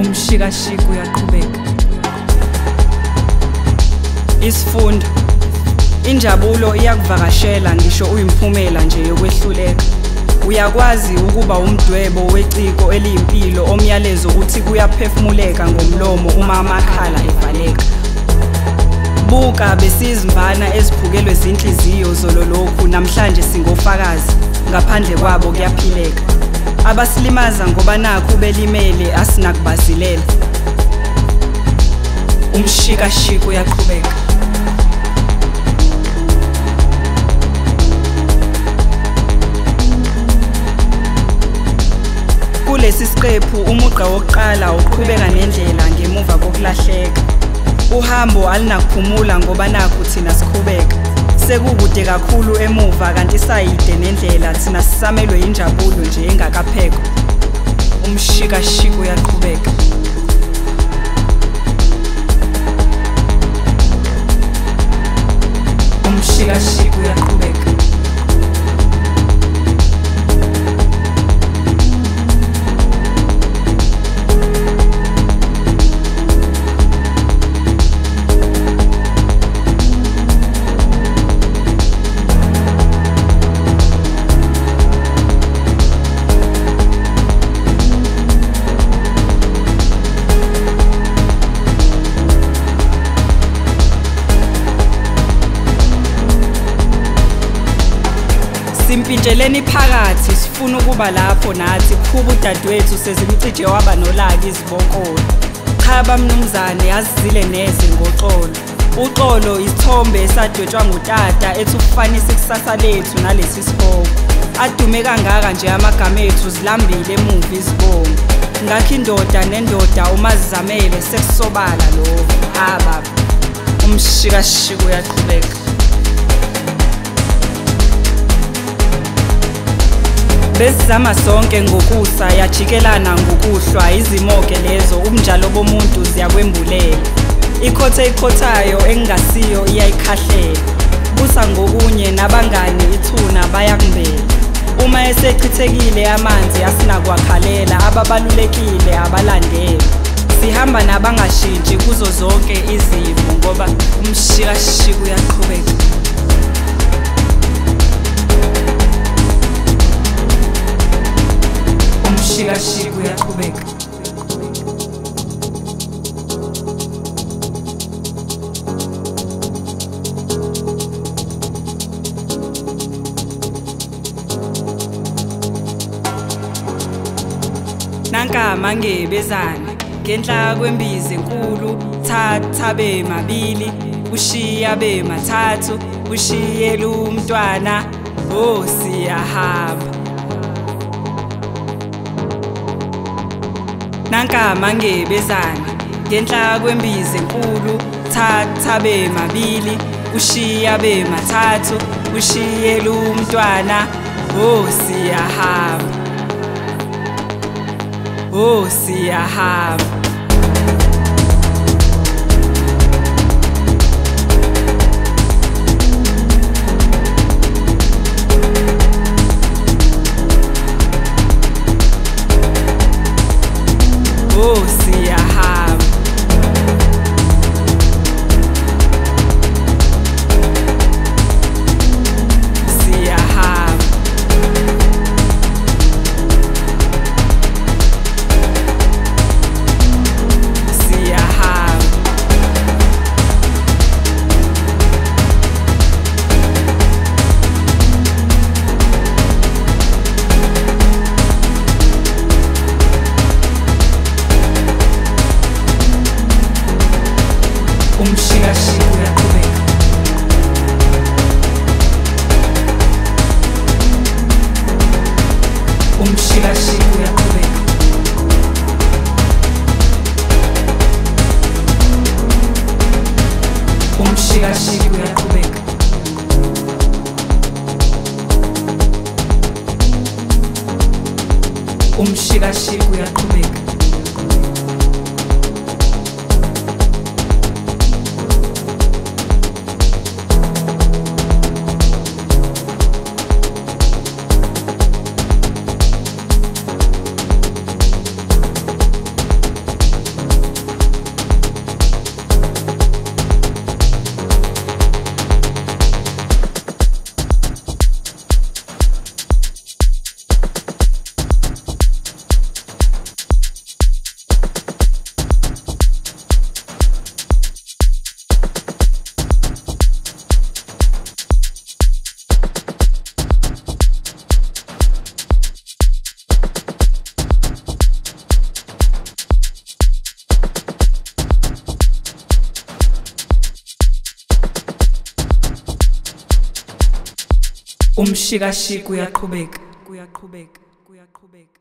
Umshikashika uyaqhubeka. Isifundo. Injabulo iyakuvakashela ngisho uyimphumela nje yokwehluleka. Uyakwazi ukuba umdwebo weciko eliyimpilo omyalezo ukuthi kuyaphefumuleka ngomlomo uma amakhala evaleka. Buka besizimvana eziphukelwe zinhliziyo zololokhu namhlanje singofakazi ngaphandle kwabo kuyaphileka. Abasilimaza ngoba nakho belimele asinakubazilela. Umshikashika uyaqhubeka. Kulesi siqephu umugqa wokuqala uqhubeka nendlela ngemuva kokulahleka. Uhambo alinakuphumula ngoba nakho thina siqhubeka. Sekukude kakhulu emuva kanti sayide nendlela thina sisamelwe injabulo nje engakaphekwa. Umshikashika uyaqhubeka. Umshikashika uyaqhubeka. Simpintsheleni phakathi sifuna ukuba lapho nathi kuba udadewethu sezimcije waba nolaka izibokolo. Chaba mnumzane yazizile neze ngoxolo. Uxolo isithombe esadwetshwa ngutata ethi ukufanisa ikusasa lethu nalesi sibongo. Adume kangaka nje amagama ethu zilambile emuva izibongo. Ngakho indoda nendoda umazizamele sekusobala lo. Baba. Umshikashika uyaqhubeka. Besizama sonke ngokusa yajikelana ngokuhlwa izimoke lezo umnjalo bomuntu ziyakwembulela. Ikhothe ikhothayo engasiyo iyayikhahlela. Busa ngokunye nabangani ithuna bayakumbela. Uma esechithekile amanzi asinakwakhalela ababalulekile abalandela. Sihamba nabangashintshi kuzo zonke izimo ngoba umshikashika uyaqhubeka. Umshikashika uyaqhubeka. Nanka mangebezana ngenhla kwembizi enkulu thatha bemabili ushiya bemathathu ushiyela umntwana siyahamba. Nanka mangebezana ngenhla kwembizi enkulu thatha bemabili ushiya bemathathu ushiyela umntwana siyahamba. Siyahamba. Siyahamba. Umshikashika uyaqhubeka. Umshikashika uyaqhubeka. Umshikashika uyaqhubeka. Umshikashika uyaqhubeka. umshikashika uyaqhubeka.